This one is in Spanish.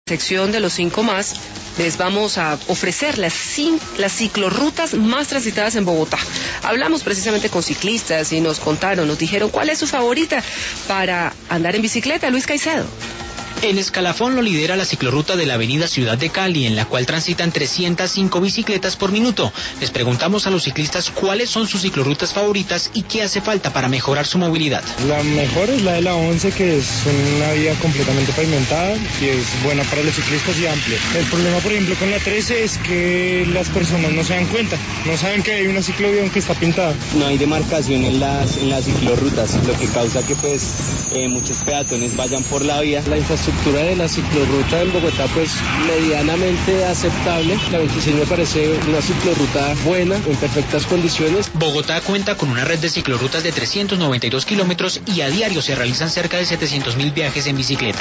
Sección de los 5 más, les vamos a ofrecer las ciclorrutas más transitadas en Bogotá. Hablamos precisamente con ciclistas y nos dijeron cuál es su favorita para andar en bicicleta. Luis Caicedo. El escalafón lo lidera la ciclorruta de la avenida Ciudad de Cali, en la cual transitan 305 bicicletas por minuto. Les preguntamos a los ciclistas cuáles son sus ciclorrutas favoritas y qué hace falta para mejorar su movilidad. La mejor es la de la 11, que es una vía completamente pavimentada y es buena para los ciclistas y amplia. El problema, por ejemplo, con la 13 es que las personas no se dan cuenta, no saben que hay una ciclovía aunque está pintada. No hay demarcación en las ciclorrutas, lo que causa que muchos peatones vayan por la vía. La infraestructura de la ciclorruta en Bogotá medianamente aceptable. La 26 me parece una ciclorruta buena, en perfectas condiciones. Bogotá cuenta con una red de ciclorrutas de 392 kilómetros y a diario se realizan cerca de 700.000 viajes en bicicleta.